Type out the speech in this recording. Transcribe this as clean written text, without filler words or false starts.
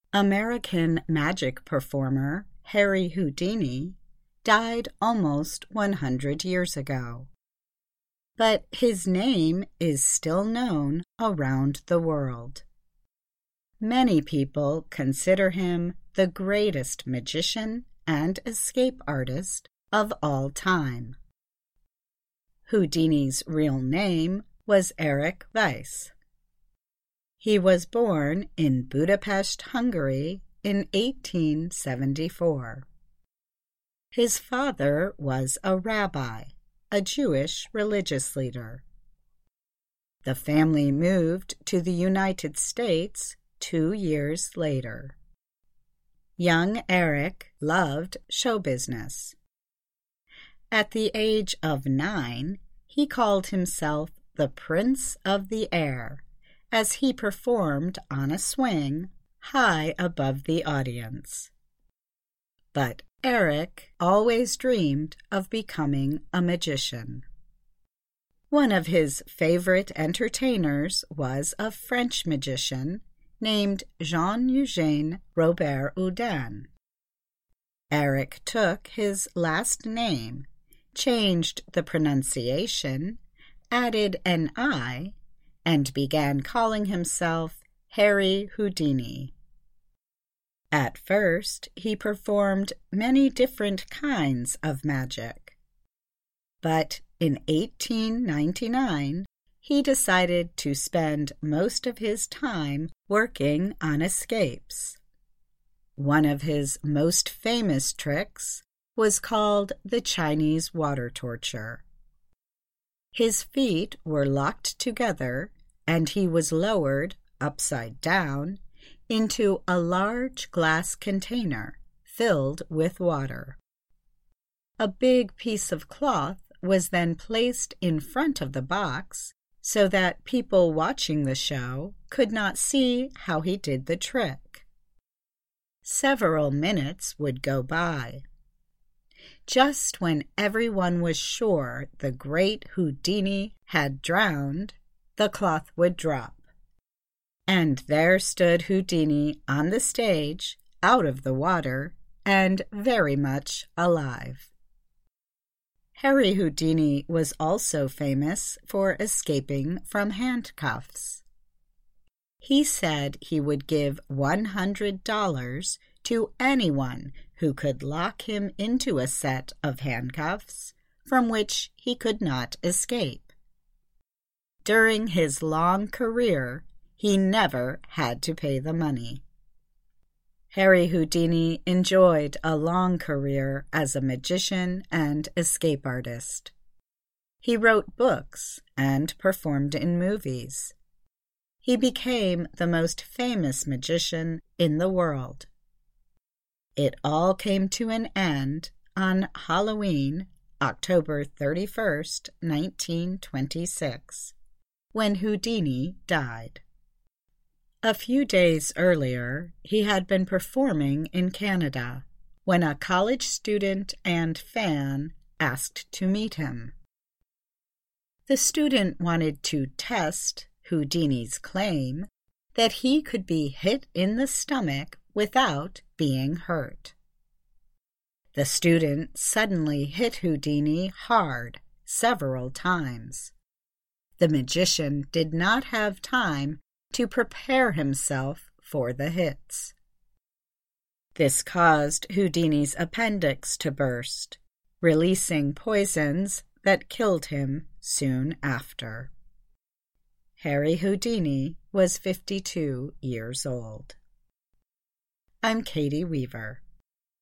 American magic performer Harry Houdini died almost 100 years ago. But his name is still known around the world. Many people consider him the greatest magician and escape artist of all time. Houdini's real name was Erich Weiss. He was born in Budapest, Hungary in 1874. His father was a rabbi, a Jewish religious leader. The family moved to the United States 2 years later. Young Erich loved show business. At the age of 9, he called himself the Prince of the Air, as he performed on a swing high above the audience. But Erich always dreamed of becoming a magician. One of his favorite entertainers was a French magician named Jean-Eugène Robert Houdin. Erich took his last name, changed the pronunciation, added an I, and began calling himself Harry Houdini. At first, he performed many different kinds of magic. But in 1899, he decided to spend most of his time working on escapes. One of his most famous tricks was called the Chinese water torture. His feet were locked together, and he was lowered, upside down, into a large glass container filled with water. A big piece of cloth was then placed in front of the box so that people watching the show could not see how he did the trick. Several minutes would go by. Just when everyone was sure the great Houdini had drowned, the cloth would drop. And there stood Houdini on the stage, out of the water, and very much alive. Harry Houdini was also famous for escaping from handcuffs. He said he would give $100 to anyone who could lock him into a set of handcuffs from which he could not escape. During his long career, he never had to pay the money. Harry Houdini enjoyed a long career as a magician and escape artist. He wrote books and performed in movies. He became the most famous magician in the world. It all came to an end on Halloween, October 31st, 1926, when Houdini died. A few days earlier, he had been performing in Canada when a college student and fan asked to meet him. The student wanted to test Houdini's claim that he could be hit in the stomach without being hurt. The student suddenly hit Houdini hard several times. The magician did not have time to prepare himself for the hits. This caused Houdini's appendix to burst, releasing poisons that killed him soon after. Harry Houdini was 52 years old. I'm Katie Weaver.